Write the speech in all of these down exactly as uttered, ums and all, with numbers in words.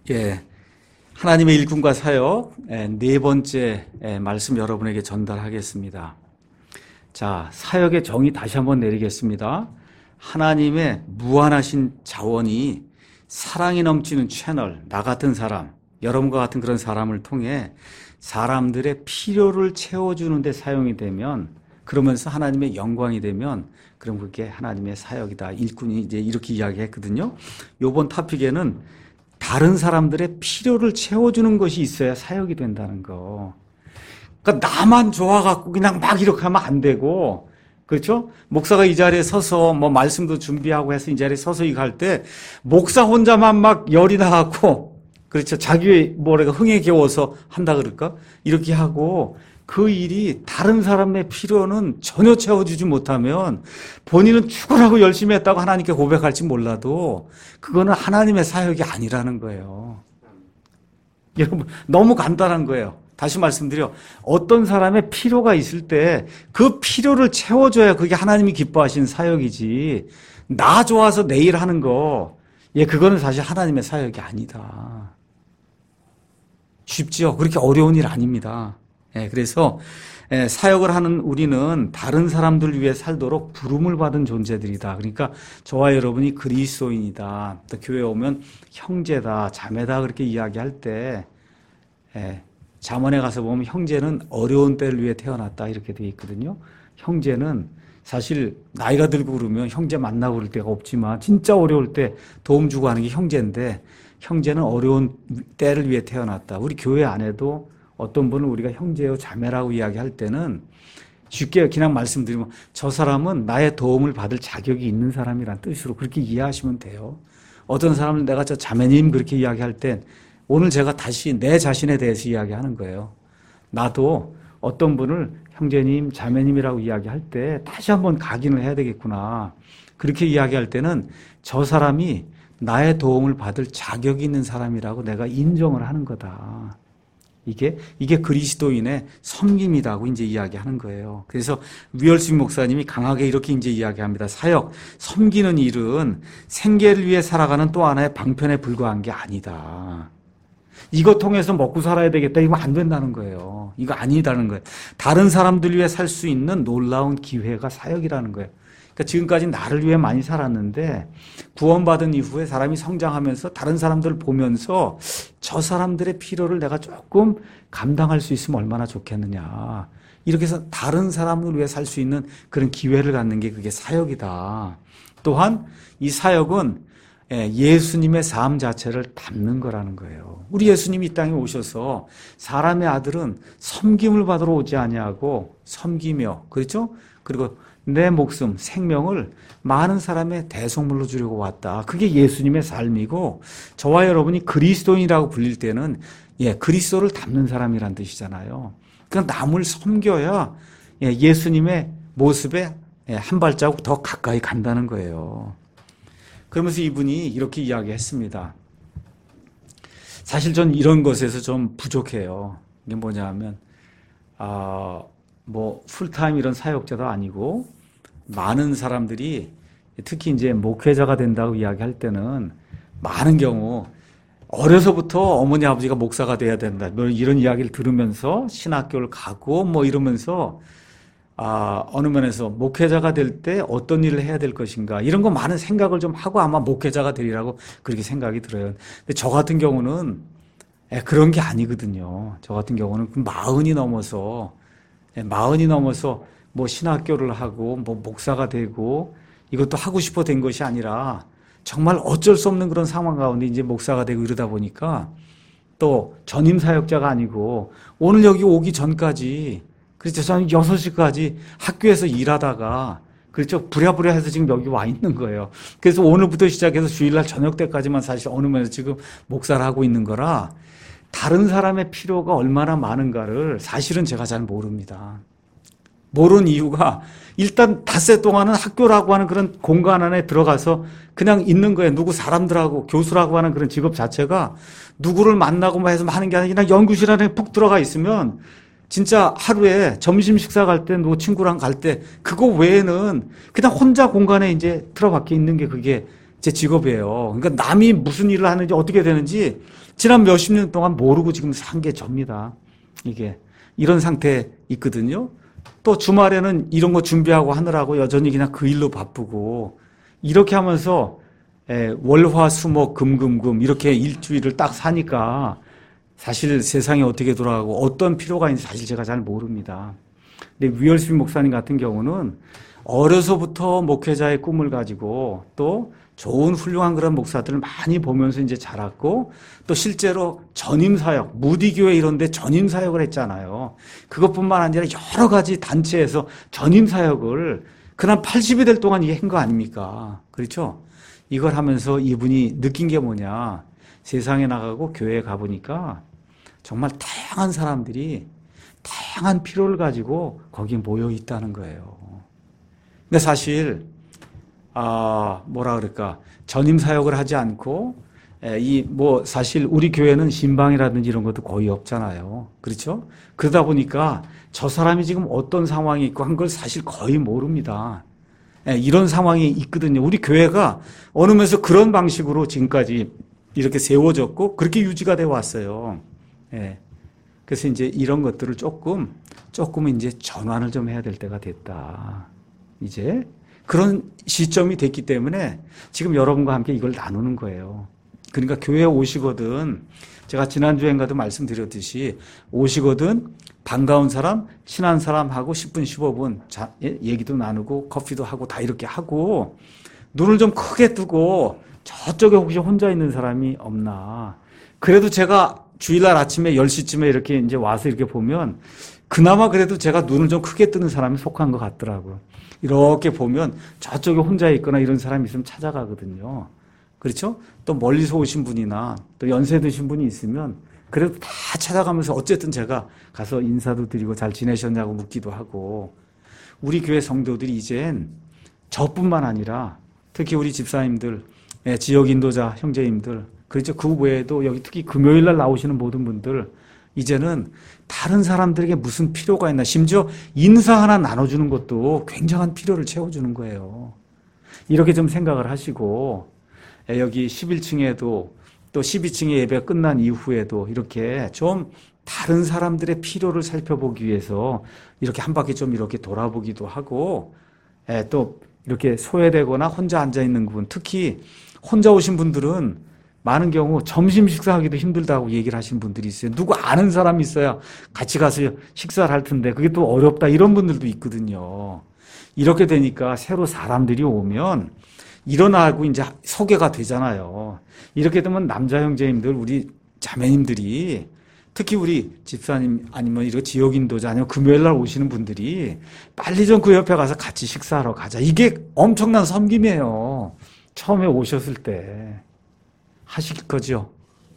예, 하나님의 일꾼과 사역 네 번째 말씀 여러분에게 전달하겠습니다. 자, 사역의 정의 다시 한번 내리겠습니다. 하나님의 무한하신 자원이 사랑이 넘치는 채널, 나 같은 사람, 여러분과 같은 그런 사람을 통해 사람들의 필요를 채워주는 데 사용이 되면, 그러면서 하나님의 영광이 되면, 그럼 그게 하나님의 사역이다. 일꾼이 이제 이렇게 이야기했거든요. 요번 토픽에는 다른 사람들의 필요를 채워주는 것이 있어야 사역이 된다는 거. 그러니까 나만 좋아갖고 그냥 막 이렇게 하면 안 되고, 그렇죠? 목사가 이 자리에 서서 뭐 말씀도 준비하고 해서 이 자리에 서서 이거 할 때 목사 혼자만 막 열이 나갖고, 그렇죠? 자기의 뭐랄까 흥에 겨워서 한다 그럴까? 이렇게 하고 그 일이 다른 사람의 필요는 전혀 채워주지 못하면 본인은 죽으라고 열심히 했다고 하나님께 고백할지 몰라도 그거는 하나님의 사역이 아니라는 거예요. 여러분, 너무 간단한 거예요. 다시 말씀드려. 어떤 사람의 필요가 있을 때 그 필요를 채워줘야 그게 하나님이 기뻐하시는 사역이지, 나 좋아서 내일 하는 거, 예, 그거는 사실 하나님의 사역이 아니다. 쉽지요? 그렇게 어려운 일 아닙니다. 예, 그래서 예, 사역을 하는 우리는 다른 사람들 위해 살도록 부름을 받은 존재들이다. 그러니까 저와 여러분이 그리스도인이다, 또 교회에 오면 형제다, 자매다, 그렇게 이야기할 때 예, 잠언에 가서 보면 형제는 어려운 때를 위해 태어났다, 이렇게 되어 있거든요. 형제는 사실 나이가 들고 그러면 형제 만나고 그럴 때가 없지만 진짜 어려울 때 도움 주고 하는 게 형제인데, 형제는 어려운 때를 위해 태어났다. 우리 교회 안에도 어떤 분은 우리가 형제요 자매라고 이야기할 때는 쉽게 그냥 말씀드리면 저 사람은 나의 도움을 받을 자격이 있는 사람이란 뜻으로 그렇게 이해하시면 돼요. 어떤 사람은 내가 저 자매님 그렇게 이야기할 땐 오늘 제가 다시 내 자신에 대해서 이야기하는 거예요. 나도 어떤 분을 형제님, 자매님이라고 이야기할 때 다시 한번 각인을 해야 되겠구나. 그렇게 이야기할 때는 저 사람이 나의 도움을 받을 자격이 있는 사람이라고 내가 인정을 하는 거다. 이게, 이게 그리스도인의 섬김이라고 이제 이야기하는 거예요. 그래서 위얼스민 목사님이 강하게 이렇게 이제 이야기합니다. 사역, 섬기는 일은 생계를 위해 살아가는 또 하나의 방편에 불과한 게 아니다. 이거 통해서 먹고 살아야 되겠다, 이거 안 된다는 거예요. 이거 아니다는 거예요. 다른 사람들 위해 살 수 있는 놀라운 기회가 사역이라는 거예요. 그러니까 지금까지 나를 위해 많이 살았는데 구원받은 이후에 사람이 성장하면서 다른 사람들을 보면서 저 사람들의 필요를 내가 조금 감당할 수 있으면 얼마나 좋겠느냐, 이렇게 해서 다른 사람을 위해 살 수 있는 그런 기회를 갖는 게 그게 사역이다. 또한 이 사역은 예수님의 삶 자체를 담는 거라는 거예요. 우리 예수님이 이 땅에 오셔서 사람의 아들은 섬김을 받으러 오지 아니하고 섬기며, 그렇죠? 그리고 내 목숨, 생명을 많은 사람의 대속물로 주려고 왔다. 그게 예수님의 삶이고, 저와 여러분이 그리스도인이라고 불릴 때는 예, 그리스도를 닮는 사람이란 뜻이잖아요. 그러니까 남을 섬겨야 예, 예수님의 모습에 예, 한 발자국 더 가까이 간다는 거예요. 그러면서 이분이 이렇게 이야기했습니다. 사실 전 이런 것에서 좀 부족해요. 이게 뭐냐 하면 아, 뭐 풀타임 이런 사역자도 아니고, 많은 사람들이 특히 이제 목회자가 된다고 이야기할 때는 많은 경우 어려서부터 어머니 아버지가 목사가 돼야 된다, 뭐 이런 이야기를 들으면서 신학교를 가고 뭐 이러면서 아, 어느 면에서 목회자가 될 때 어떤 일을 해야 될 것인가, 이런 거 많은 생각을 좀 하고 아마 목회자가 되리라고 그렇게 생각이 들어요. 근데 저 같은 경우는 에, 그런 게 아니거든요. 저 같은 경우는 마흔이 넘어서 에, 마흔이 넘어서 뭐 신학교를 하고 뭐 목사가 되고 이것도 하고 싶어 된 것이 아니라 정말 어쩔 수 없는 그런 상황 가운데 이제 목사가 되고 이러다 보니까, 또 전임 사역자가 아니고 오늘 여기 오기 전까지, 그렇죠, 저는 여섯 시까지 학교에서 일하다가, 그렇죠, 부랴부랴 해서 지금 여기 와 있는 거예요. 그래서 오늘부터 시작해서 주일날 저녁 때까지만 사실 어느 면에서 지금 목사를 하고 있는 거라, 다른 사람의 필요가 얼마나 많은가를 사실은 제가 잘 모릅니다. 모르는 이유가 일단 닷새 동안은 학교라고 하는 그런 공간 안에 들어가서 그냥 있는 거예요. 누구 사람들하고, 교수라고 하는 그런 직업 자체가 누구를 만나고 뭐 해서 하는 게 아니라 그냥 연구실 안에 푹 들어가 있으면 진짜 하루에 점심 식사 갈 때, 누구 친구랑 갈 때, 그거 외에는 그냥 혼자 공간에 이제 틀어박혀 있는 게 그게 제 직업이에요. 그러니까 남이 무슨 일을 하는지 어떻게 되는지 지난 몇십 년 동안 모르고 지금 산 게 접니다. 이게 이런 상태에 있거든요. 또 주말에는 이런 거 준비하고 하느라고 여전히 그냥 그 일로 바쁘고 이렇게 하면서 월화수목 금금금 이렇게 일주일을 딱 사니까 사실 세상이 어떻게 돌아가고 어떤 필요가 있는지 사실 제가 잘 모릅니다. 근데 위얼스비 목사님 같은 경우는 어려서부터 목회자의 꿈을 가지고 또 좋은 훌륭한 그런 목사들을 많이 보면서 이제 자랐고 또 실제로 전임사역, 무디교회 이런 데 전임사역을 했잖아요. 그것뿐만 아니라 여러 가지 단체에서 전임사역을 그냥 팔십이 될 동안 이게 한 거 아닙니까? 그렇죠? 이걸 하면서 이분이 느낀 게 뭐냐. 세상에 나가고 교회에 가보니까 정말 다양한 사람들이 다양한 필요를 가지고 거기에 모여 있다는 거예요. 근데 사실 아, 뭐라 그럴까. 전임 사역을 하지 않고, 이, 뭐, 사실 우리 교회는 신방이라든지 이런 것도 거의 없잖아요. 그렇죠? 그러다 보니까 저 사람이 지금 어떤 상황이 있고 한 걸 사실 거의 모릅니다. 이런 상황이 있거든요. 우리 교회가 어느 면에서 그런 방식으로 지금까지 이렇게 세워졌고 그렇게 유지가 되어 왔어요. 그래서 이제 이런 것들을 조금, 조금 이제 전환을 좀 해야 될 때가 됐다. 이제. 그런 시점이 됐기 때문에 지금 여러분과 함께 이걸 나누는 거예요. 그러니까 교회에 오시거든, 제가 지난주엔가도 말씀드렸듯이 오시거든 반가운 사람, 친한 사람하고 십 분, 십오 분 자, 예? 얘기도 나누고 커피도 하고 다 이렇게 하고 눈을 좀 크게 뜨고 저쪽에 혹시 혼자 있는 사람이 없나. 그래도 제가 주일날 아침에 열 시쯤에 이렇게 이제 와서 이렇게 보면 그나마 그래도 제가 눈을 좀 크게 뜨는 사람이 속한 것 같더라고요. 이렇게 보면 저쪽에 혼자 있거나 이런 사람이 있으면 찾아가거든요. 그렇죠? 또 멀리서 오신 분이나 또 연세 드신 분이 있으면 그래도 다 찾아가면서 어쨌든 제가 가서 인사도 드리고 잘 지내셨냐고 묻기도 하고. 우리 교회 성도들이 이젠 저뿐만 아니라 특히 우리 집사님들, 지역 인도자 형제님들, 그렇죠? 그 외에도 여기 특히 금요일 날 나오시는 모든 분들 이제는 다른 사람들에게 무슨 필요가 있나, 심지어 인사 하나 나눠주는 것도 굉장한 필요를 채워주는 거예요. 이렇게 좀 생각을 하시고 여기 십일 층에도 또 십이 층의 예배가 끝난 이후에도 이렇게 좀 다른 사람들의 필요를 살펴보기 위해서 이렇게 한 바퀴 좀 이렇게 돌아보기도 하고, 또 이렇게 소외되거나 혼자 앉아있는 부분, 특히 혼자 오신 분들은 많은 경우 점심 식사하기도 힘들다고 얘기를 하시는 분들이 있어요. 누구 아는 사람이 있어야 같이 가서 식사를 할 텐데 그게 또 어렵다 이런 분들도 있거든요. 이렇게 되니까 새로 사람들이 오면 일어나고 이제 소개가 되잖아요. 이렇게 되면 남자 형제님들, 우리 자매님들이 특히 우리 집사님 아니면 이런 지역 인도자 아니면 금요일 날 오시는 분들이 빨리 좀 그 옆에 가서 같이 식사하러 가자. 이게 엄청난 섬김이에요. 처음에 오셨을 때. 하실 거죠?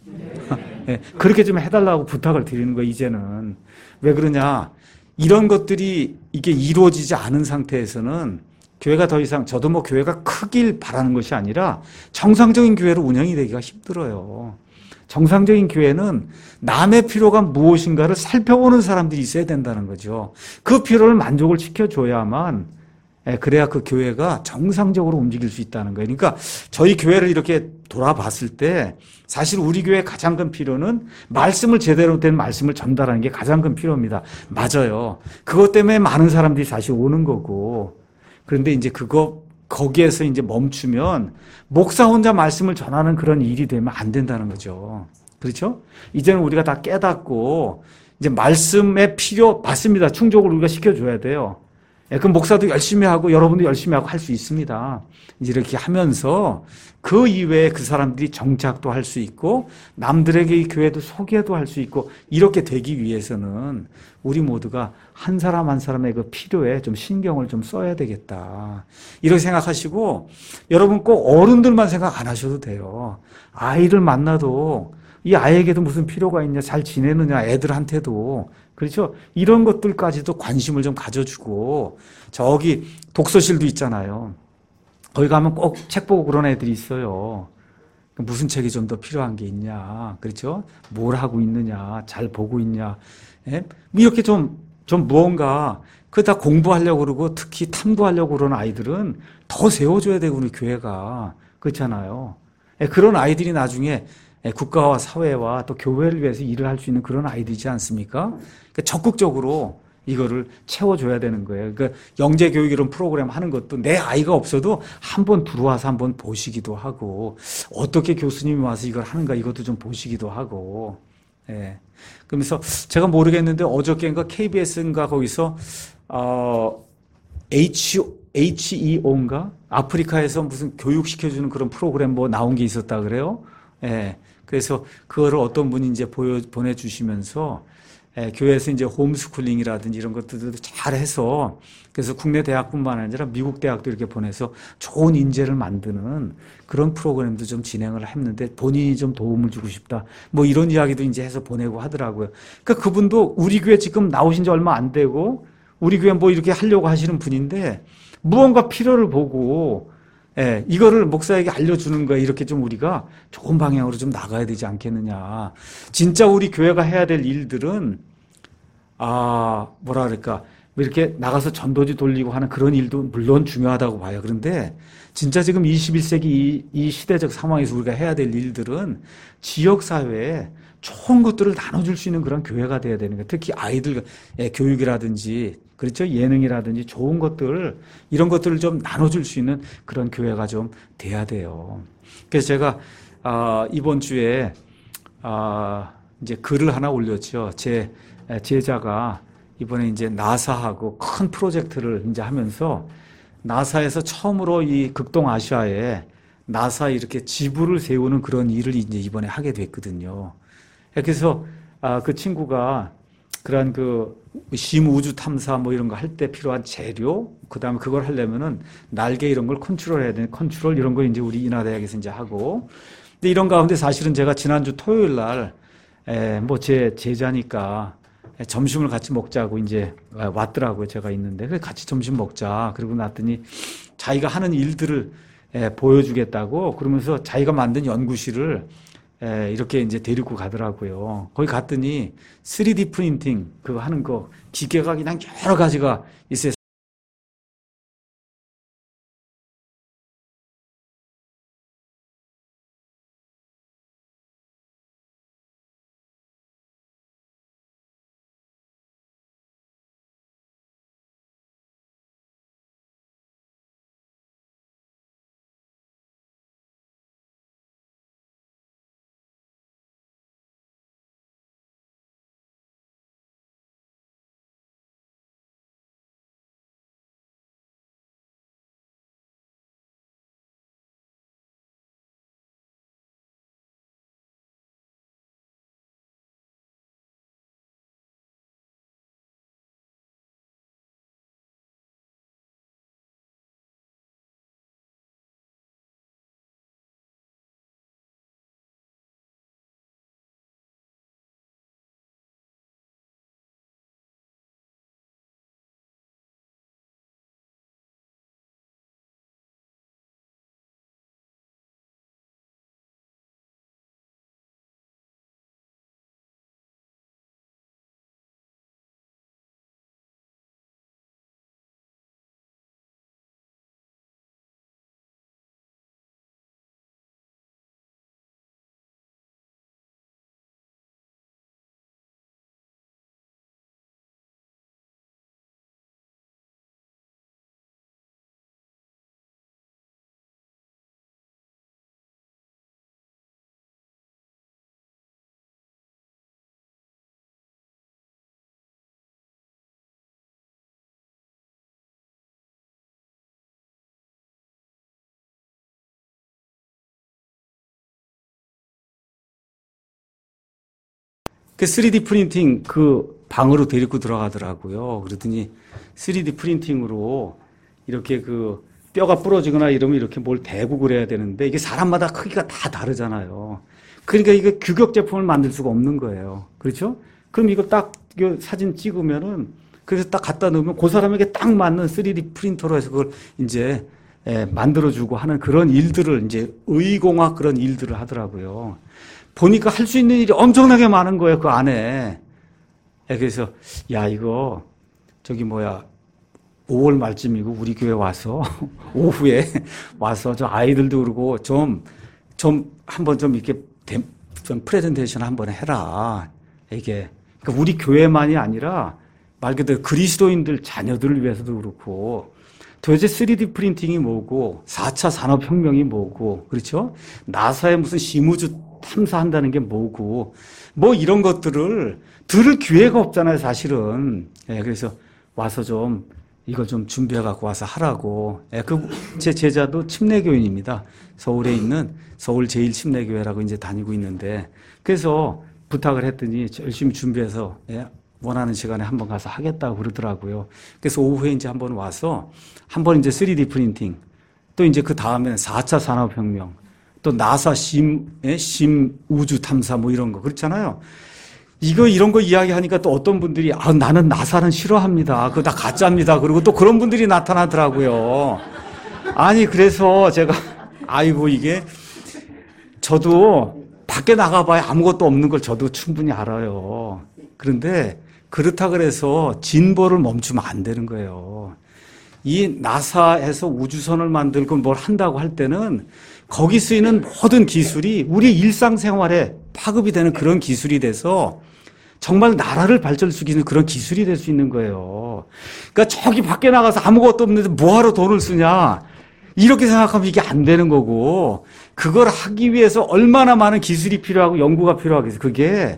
네, 그렇게 좀 해달라고 부탁을 드리는 거예요, 이제는. 왜 그러냐. 이런 것들이 이게 이루어지지 않은 상태에서는 교회가 더 이상, 저도 뭐 교회가 크길 바라는 것이 아니라 정상적인 교회로 운영이 되기가 힘들어요. 정상적인 교회는 남의 필요가 무엇인가를 살펴보는 사람들이 있어야 된다는 거죠. 그 필요를 만족을 시켜줘야만 그래야 그 교회가 정상적으로 움직일 수 있다는 거예요. 그러니까 저희 교회를 이렇게 돌아봤을 때 사실 우리 교회의 가장 큰 필요는 말씀을 제대로 된 말씀을 전달하는 게 가장 큰 필요입니다. 맞아요. 그것 때문에 많은 사람들이 사실 오는 거고. 그런데 이제 그거 거기에서 이제 멈추면 목사 혼자 말씀을 전하는 그런 일이 되면 안 된다는 거죠. 그렇죠? 이제는 우리가 다 깨닫고 이제 말씀의 필요 맞습니다. 충족을 우리가 시켜줘야 돼요. 그럼 목사도 열심히 하고 여러분도 열심히 하고 할 수 있습니다. 이제 이렇게 하면서 그 이외에 그 사람들이 정착도 할 수 있고 남들에게 이 교회도 소개도 할 수 있고 이렇게 되기 위해서는 우리 모두가 한 사람 한 사람의 그 필요에 좀 신경을 좀 써야 되겠다. 이렇게 생각하시고 여러분 꼭 어른들만 생각 안 하셔도 돼요. 아이를 만나도 이 아이에게도 무슨 필요가 있냐, 잘 지내느냐, 애들한테도. 그렇죠? 이런 것들까지도 관심을 좀 가져주고, 저기 독서실도 있잖아요. 거기 가면 꼭 책 보고 그런 애들이 있어요. 무슨 책이 좀 더 필요한 게 있냐, 그렇죠? 뭘 하고 있느냐, 잘 보고 있냐, 예? 이렇게 좀, 좀 무언가, 그 다 공부하려고 그러고, 특히 탐구하려고 그러는 아이들은 더 세워줘야 되고, 우리 교회가. 그렇잖아요. 예, 그런 아이들이 나중에 예, 국가와 사회와 또 교회를 위해서 일을 할 수 있는 그런 아이들이지 않습니까? 그러니까 적극적으로 이거를 채워줘야 되는 거예요. 그러니까 영재교육 이런 프로그램 하는 것도 내 아이가 없어도 한번 들어와서 한번 보시기도 하고 어떻게 교수님이 와서 이걸 하는가 이것도 좀 보시기도 하고 예. 그러면서 제가 모르겠는데 어저께인가 케이비에스인가 거기서 어, H, 에이치이오인가? 아프리카에서 무슨 교육시켜주는 그런 프로그램 뭐 나온 게 있었다 그래요? 예. 그래서 그거를 어떤 분이 이제 보여, 보내주시면서 예, 교회에서 이제 홈스쿨링이라든지 이런 것들도 잘 해서 그래서 국내 대학뿐만 아니라 미국 대학도 이렇게 보내서 좋은 인재를 만드는 그런 프로그램도 좀 진행을 했는데 본인이 좀 도움을 주고 싶다. 뭐 이런 이야기도 이제 해서 보내고 하더라고요. 그러니까 그분도 우리 교회 지금 나오신 지 얼마 안 되고 우리 교회 뭐 이렇게 하려고 하시는 분인데 무언가 필요를 보고 예, 이거를 목사에게 알려주는 거야. 이렇게 좀 우리가 좋은 방향으로 좀 나가야 되지 않겠느냐. 진짜 우리 교회가 해야 될 일들은, 아, 뭐라 그럴까. 뭐 이렇게 나가서 전도지 돌리고 하는 그런 일도 물론 중요하다고 봐요. 그런데 진짜 지금 이십일 세기 이, 이 시대적 상황에서 우리가 해야 될 일들은 지역사회에 좋은 것들을 나눠줄 수 있는 그런 교회가 돼야 되는 거예요. 특히 아이들 교육이라든지 그렇죠? 예능이라든지 좋은 것들, 이런 것들을 좀 나눠줄 수 있는 그런 교회가 좀 돼야 돼요. 그래서 제가, 아, 이번 주에, 아, 이제 글을 하나 올렸죠. 제 제자가 이번에 이제 나사하고 큰 프로젝트를 이제 하면서 나사에서 처음으로 이 극동아시아에 나사 이렇게 지부를 세우는 그런 일을 이제 이번에 하게 됐거든요. 그래서, 아, 그 친구가 그러한 그 심 우주 탐사 뭐 이런 거 할 때 필요한 재료, 그 다음에 그걸 하려면은 날개 이런 걸 컨트롤 해야 되는 컨트롤 이런 거 이제 우리 인하대학에서 이제 하고. 근데 이런 가운데 사실은 제가 지난주 토요일 날, 뭐 제 제자니까 점심을 같이 먹자고 이제 왔더라고요. 제가 있는데. 그래서 같이 점심 먹자. 그러고 났더니 자기가 하는 일들을 보여주겠다고 그러면서 자기가 만든 연구실을 예, 이렇게 이제 데리고 가더라고요. 거기 갔더니 쓰리디 프린팅 그거 하는 거 기계가 그냥 여러 가지가 있어요. 그 쓰리디 프린팅 그 방으로 데리고 들어가더라고요. 그러더니 쓰리디 프린팅으로 이렇게 그 뼈가 부러지거나 이러면 이렇게 뭘 대고 그래야 되는데 이게 사람마다 크기가 다 다르잖아요. 그러니까 이게 규격 제품을 만들 수가 없는 거예요. 그렇죠? 그럼 이거 딱 이거 사진 찍으면은 그래서 딱 갖다 놓으면 그 사람에게 딱 맞는 쓰리디 프린터로 해서 그걸 이제 예, 만들어주고 하는 그런 일들을 이제 의공학 그런 일들을 하더라고요. 보니까 할 수 있는 일이 엄청나게 많은 거예요, 그 안에. 예, 그래서, 야, 이거, 저기 뭐야, 오월 말쯤이고 우리 교회 와서 오후에 와서 저 아이들도 그러고 좀, 좀 한번 좀 이렇게 좀 프레젠테이션 한번 해라. 이게. 그러니까 우리 교회만이 아니라 말 그대로 그리스도인들 자녀들을 위해서도 그렇고 도대체 쓰리디 프린팅이 뭐고 사 차 산업혁명이 뭐고 그렇죠? 나사에 무슨 심우주 탐사한다는 게 뭐고 뭐 이런 것들을 들을 기회가 없잖아요 사실은. 예, 그래서 와서 좀 이걸 좀 준비해 갖고 와서 하라고. 예, 그 제 제자도 침례교인입니다. 서울에 있는 서울 제일 침례교회라고 이제 다니고 있는데 그래서 부탁을 했더니 열심히 준비해서 예, 원하는 시간에 한번 가서 하겠다고 그러더라고요. 그래서 오후에 이제 한번 와서 한번 이제 쓰리디 프린팅 또 이제 그 다음에는 사 차 산업혁명 또 나사 심, 예, 심 우주 탐사 뭐 이런 거 그렇잖아요. 이거 이런 거 이야기하니까 또 어떤 분들이 아 나는 나사는 싫어합니다. 그거 다 가짜입니다. 그리고 또 그런 분들이 나타나더라고요. 아니 그래서 제가 아이고 이게 저도 밖에 나가봐야 아무것도 없는 걸 저도 충분히 알아요. 그런데 그렇다 그래서 진보를 멈추면 안 되는 거예요. 이 나사에서 우주선을 만들고 뭘 한다고 할 때는 거기 쓰이는 모든 기술이 우리 일상생활에 파급이 되는 그런 기술이 돼서 정말 나라를 발전시키는 그런 기술이 될 수 있는 거예요. 그러니까 저기 밖에 나가서 아무것도 없는데 뭐하러 돈을 쓰냐. 이렇게 생각하면 이게 안 되는 거고 그걸 하기 위해서 얼마나 많은 기술이 필요하고 연구가 필요하겠어요. 그게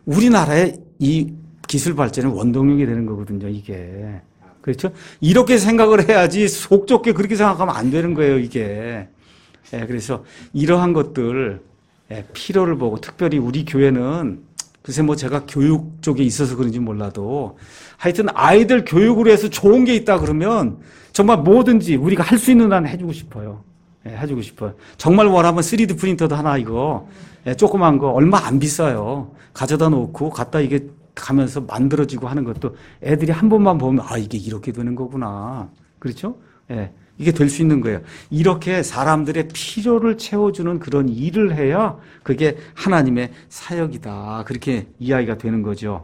우리나라의 이 기술 발전의 원동력이 되는 거거든요. 이게. 그렇죠? 이렇게 생각을 해야지 속 좁게 그렇게 생각하면 안 되는 거예요. 이게. 예, 그래서 이러한 것들 예, 필요를 보고 특별히 우리 교회는 글쎄 뭐 제가 교육 쪽에 있어서 그런지 몰라도 하여튼 아이들 교육을 해서 좋은 게 있다 그러면 정말 뭐든지 우리가 할 수 있는 한 해주고 싶어요. 예, 해주고 싶어요. 정말 원하면 쓰리디 프린터도 하나 이거 예, 조그만 거 얼마 안 비싸요. 가져다 놓고 갖다 이게 가면서 만들어지고 하는 것도 애들이 한 번만 보면 아 이게 이렇게 되는 거구나. 그렇죠? 예. 이게 될 수 있는 거예요. 이렇게 사람들의 필요를 채워주는 그런 일을 해야 그게 하나님의 사역이다. 그렇게 이야기가 되는 거죠.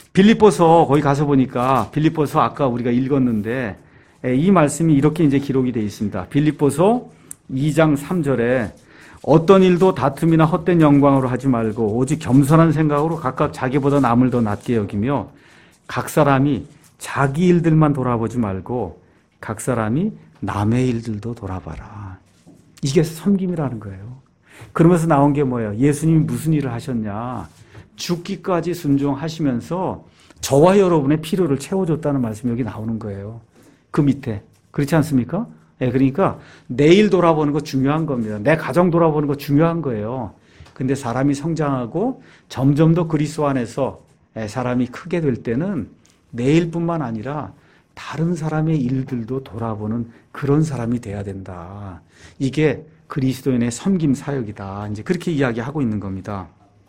빌립보서 거기 가서 보니까 빌립보서 아까 우리가 읽었는데 이 말씀이 이렇게 이제 기록이 되어 있습니다. 빌립보서 이 장 삼 절에 어떤 일도 다툼이나 헛된 영광으로 하지 말고 오직 겸손한 생각으로 각각 자기보다 남을 더 낮게 여기며 각 사람이 자기 일들만 돌아보지 말고 각 사람이 남의 일들도 돌아봐라. 이게 섬김이라는 거예요. 그러면서 나온 게 뭐예요? 예수님이 무슨 일을 하셨냐? 죽기까지 순종하시면서 저와 여러분의 필요를 채워줬다는 말씀이 여기 나오는 거예요. 그 밑에. 그렇지 않습니까? 예, 그러니까 내일 돌아보는 거 중요한 겁니다. 내 가정 돌아보는 거 중요한 거예요. 근데 사람이 성장하고 점점 더 그리스도 안에서 사람이 크게 될 때는 내일뿐만 아니라 다른 사람의 일들도 돌아보는 그런 사람이 돼야 된다. 이게 그리스도인의 섬김 사역이다. 이제 그렇게 이야기하고 있는 겁니다.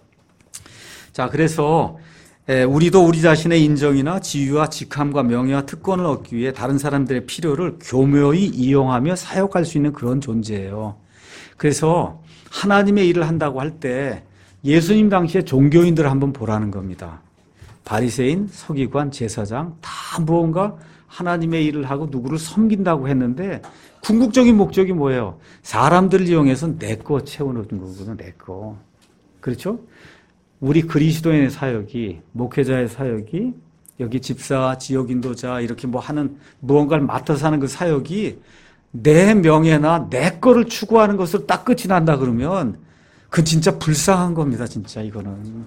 자, 그래서 우리도 우리 자신의 인정이나 지위와 직함과 명예와 특권을 얻기 위해 다른 사람들의 필요를 교묘히 이용하며 사역할 수 있는 그런 존재예요. 그래서 하나님의 일을 한다고 할 때 예수님 당시에 종교인들을 한번 보라는 겁니다. 바리새인, 서기관, 제사장 다 무언가 하나님의 일을 하고 누구를 섬긴다고 했는데 궁극적인 목적이 뭐예요? 사람들을 이용해서 내 거 채워놓는 거거든요. 내 거. 그렇죠? 우리 그리스도인의 사역이, 목회자의 사역이, 여기 집사, 지역인도자 이렇게 뭐 하는 무언가를 맡아서 하는 그 사역이 내 명예나 내 거를 추구하는 것으로 딱 끝이 난다 그러면 그건 진짜 불쌍한 겁니다. 진짜 이거는.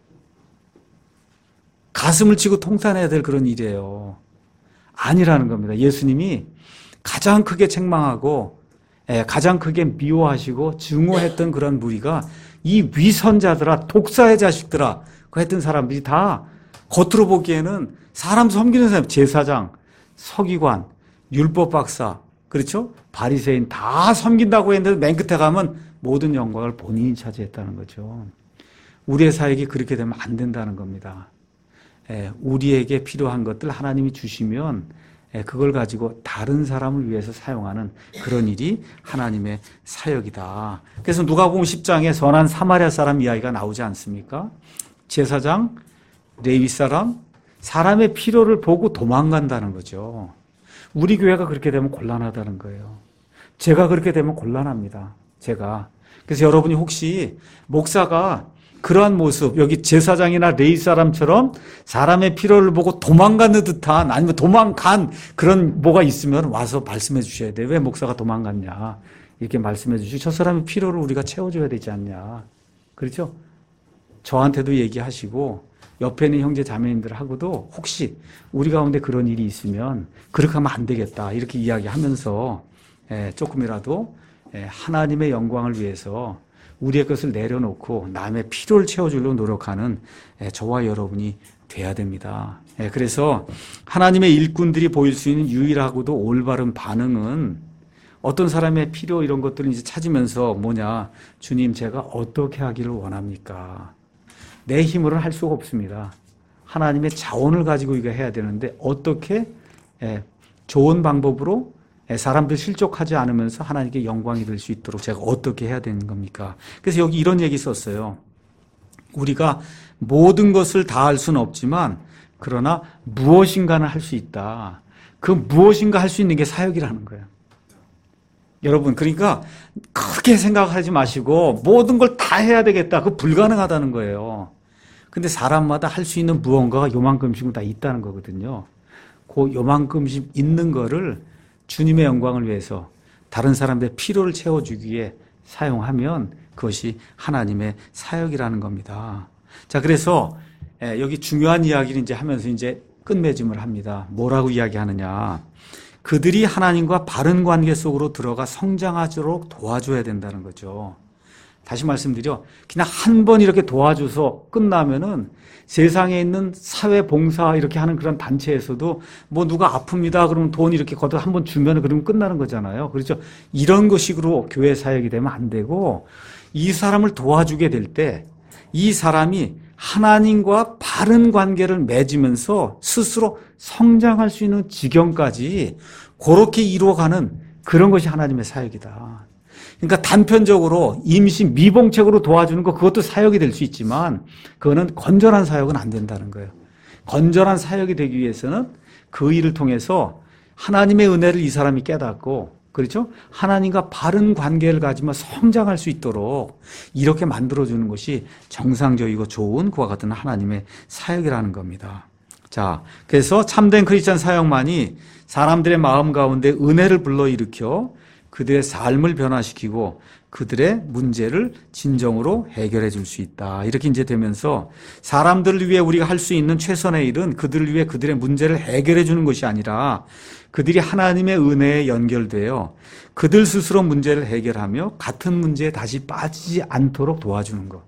가슴을 치고 통탄해야 될 그런 일이에요. 아니라는 겁니다. 예수님이 가장 크게 책망하고 가장 크게 미워하시고 증오했던 그런 무리가 이 위선자들아, 독사의 자식들아 그 했던 사람들이 다 겉으로 보기에는 사람 섬기는 사람, 제사장, 서기관, 율법 박사, 그렇죠? 바리새인 다 섬긴다고 했는데 맨 끝에 가면 모든 영광을 본인이 차지했다는 거죠. 우리의 사역이 그렇게 되면 안 된다는 겁니다. 우리에게 필요한 것들 하나님이 주시면 그걸 가지고 다른 사람을 위해서 사용하는 그런 일이 하나님의 사역이다. 그래서 누가복음 십 장에 선한 사마리아 사람 이야기가 나오지 않습니까? 제사장, 레위 사람, 사람의 필요를 보고 도망간다는 거죠. 우리 교회가 그렇게 되면 곤란하다는 거예요. 제가 그렇게 되면 곤란합니다. 제가. 그래서 여러분이 혹시 목사가 그러한 모습, 여기 제사장이나 레위 사람처럼 사람의 필요를 보고 도망가는 듯한, 아니면 도망간 그런 뭐가 있으면 와서 말씀해 주셔야 돼요. 왜 목사가 도망갔냐. 이렇게 말씀해 주시고, 저 사람의 필요를 우리가 채워줘야 되지 않냐. 그렇죠? 저한테도 얘기하시고, 옆에 있는 형제 자매님들하고도 혹시 우리 가운데 그런 일이 있으면 그렇게 하면 안 되겠다. 이렇게 이야기하면서 조금이라도 하나님의 영광을 위해서 우리의 것을 내려놓고 남의 필요를 채워주려고 노력하는 저와 여러분이 돼야 됩니다. 그래서 하나님의 일꾼들이 보일 수 있는 유일하고도 올바른 반응은 어떤 사람의 필요 이런 것들을 이제 찾으면서 뭐냐, 주님 제가 어떻게 하기를 원합니까? 내 힘으로는 할 수가 없습니다. 하나님의 자원을 가지고 이거 해야 되는데 어떻게 좋은 방법으로 사람들 실족하지 않으면서 하나님께 영광이 될 수 있도록 제가 어떻게 해야 되는 겁니까? 그래서 여기 이런 얘기 썼어요. 우리가 모든 것을 다 할 수는 없지만 그러나 무엇인가는 할 수 있다. 그 무엇인가 할 수 있는 게 사역이라는 거예요. 여러분, 그러니까 크게 생각하지 마시고 모든 걸 다 해야 되겠다. 그거 불가능하다는 거예요. 근데 사람마다 할 수 있는 무언가가 요만큼씩은 다 있다는 거거든요. 그 요만큼씩 있는 거를 주님의 영광을 위해서 다른 사람들의 필요를 채워주기 위해 사용하면 그것이 하나님의 사역이라는 겁니다. 자, 그래서 여기 중요한 이야기를 이제 하면서 이제 끝맺음을 합니다. 뭐라고 이야기하느냐. 그들이 하나님과 바른 관계 속으로 들어가 성장하도록 도와줘야 된다는 거죠. 다시 말씀드려, 그냥 한 번 이렇게 도와줘서 끝나면은 세상에 있는 사회 봉사 이렇게 하는 그런 단체에서도 뭐 누가 아픕니다. 그러면 돈 이렇게 걷어 한 번 주면 그러면 끝나는 거잖아요. 그렇죠? 이런 것식으로 교회 사역이 되면 안 되고, 이 사람을 도와주게 될 때 이 사람이 하나님과 바른 관계를 맺으면서 스스로 성장할 수 있는 지경까지 그렇게 이루어가는 그런 것이 하나님의 사역이다. 그러니까 단편적으로 임시 미봉책으로 도와주는 거, 그것도 사역이 될 수 있지만 그거는 건전한 사역은 안 된다는 거예요. 건전한 사역이 되기 위해서는 그 일을 통해서 하나님의 은혜를 이 사람이 깨닫고, 그렇죠? 하나님과 바른 관계를 가지며 성장할 수 있도록 이렇게 만들어주는 것이 정상적이고 좋은 그와 같은 하나님의 사역이라는 겁니다. 자, 그래서 참된 크리스찬 사역만이 사람들의 마음 가운데 은혜를 불러일으켜 그들의 삶을 변화시키고 그들의 문제를 진정으로 해결해 줄 수 있다. 이렇게 이제 되면서 사람들을 위해 우리가 할 수 있는 최선의 일은 그들을 위해 그들의 문제를 해결해 주는 것이 아니라 그들이 하나님의 은혜에 연결되어 그들 스스로 문제를 해결하며 같은 문제에 다시 빠지지 않도록 도와주는 것.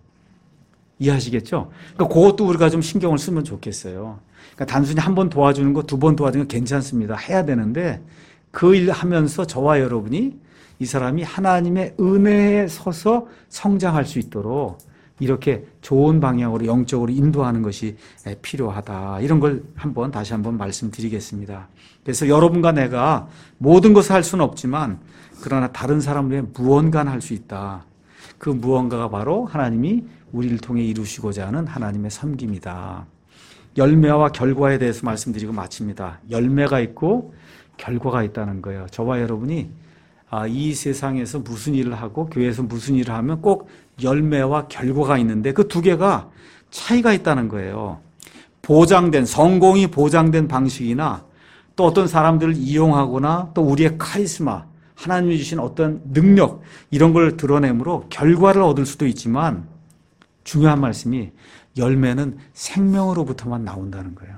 이해하시겠죠? 그러니까 그것도 우리가 좀 신경을 쓰면 좋겠어요. 그러니까 단순히 한 번 도와주는 거, 두 번 도와주는 거 괜찮습니다. 해야 되는데 그 일 하면서 저와 여러분이 이 사람이 하나님의 은혜에 서서 성장할 수 있도록 이렇게 좋은 방향으로 영적으로 인도하는 것이 필요하다. 이런 걸 한번 다시 한번 말씀드리겠습니다. 그래서 여러분과 내가 모든 것을 할 수는 없지만 그러나 다른 사람을 위해 무언가는 할 수 있다. 그 무언가가 바로 하나님이 우리를 통해 이루시고자 하는 하나님의 섬김이다. 열매와 결과에 대해서 말씀드리고 마칩니다. 열매가 있고 결과가 있다는 거예요. 저와 여러분이 아, 이 세상에서 무슨 일을 하고 교회에서 무슨 일을 하면 꼭 열매와 결과가 있는데 그 두 개가 차이가 있다는 거예요. 보장된, 성공이 보장된 방식이나 또 어떤 사람들을 이용하거나 또 우리의 카리스마, 하나님이 주신 어떤 능력 이런 걸 드러내므로 결과를 얻을 수도 있지만 중요한 말씀이 열매는 생명으로부터만 나온다는 거예요.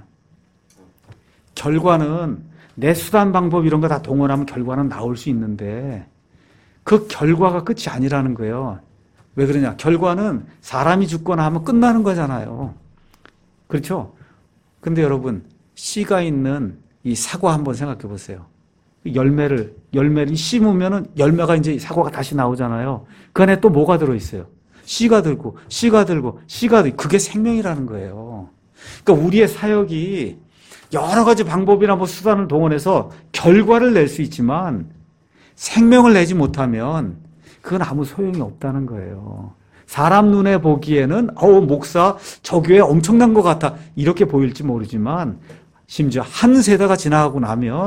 결과는 내 수단 방법 이런 거 다 동원하면 결과는 나올 수 있는데 그 결과가 끝이 아니라는 거예요. 왜 그러냐? 결과는 사람이 죽거나 하면 끝나는 거잖아요. 그렇죠? 근데 여러분, 씨가 있는 이 사과 한번 생각해 보세요. 열매를, 열매를 심으면은 열매가 이제 사과가 다시 나오잖아요. 그 안에 또 뭐가 들어있어요? 씨가 들고, 씨가 들고, 씨가 들고, 그게 생명이라는 거예요. 그러니까 우리의 사역이 여러 가지 방법이나 뭐 수단을 동원해서 결과를 낼 수 있지만 생명을 내지 못하면 그건 아무 소용이 없다는 거예요. 사람 눈에 보기에는 어우 목사 저 교회 엄청난 것 같아 이렇게 보일지 모르지만 심지어 한 세대가 지나가고 나면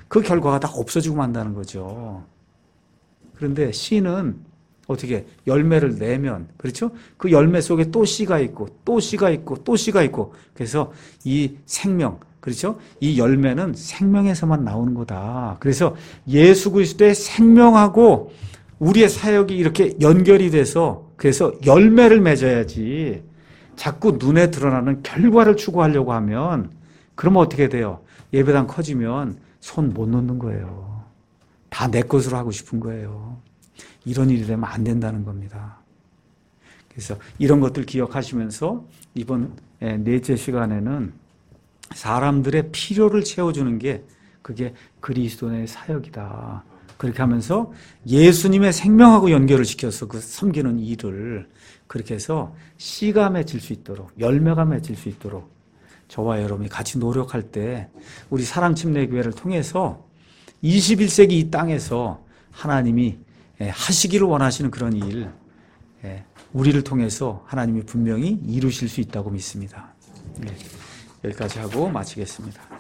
그 결과가 다 없어지고 만다는 거죠. 그런데 씨는 어떻게 열매를 내면, 그렇죠? 그 열매 속에 또 씨가 있고 또 씨가 있고 또 씨가 있고, 그래서 이 생명, 그렇죠? 이 열매는 생명에서만 나오는 거다. 그래서 예수 그리스도의 생명하고 우리의 사역이 이렇게 연결이 돼서, 그래서 열매를 맺어야지 자꾸 눈에 드러나는 결과를 추구하려고 하면, 그러면 어떻게 돼요? 예배당 커지면 손 못 놓는 거예요. 다 내 것으로 하고 싶은 거예요. 이런 일이 되면 안 된다는 겁니다. 그래서 이런 것들 기억하시면서 이번 넷째 시간에는 사람들의 필요를 채워주는 게 그게 그리스도의 사역이다. 그렇게 하면서 예수님의 생명하고 연결을 시켜서 그 섬기는 일을 그렇게 해서 씨가 맺힐 수 있도록, 열매가 맺힐 수 있도록 저와 여러분이 같이 노력할 때 우리 사랑침례교회를 통해서 이십일 세기 이 땅에서 하나님이 하시기를 원하시는 그런 일, 우리를 통해서 하나님이 분명히 이루실 수 있다고 믿습니다. 여기까지 하고 마치겠습니다.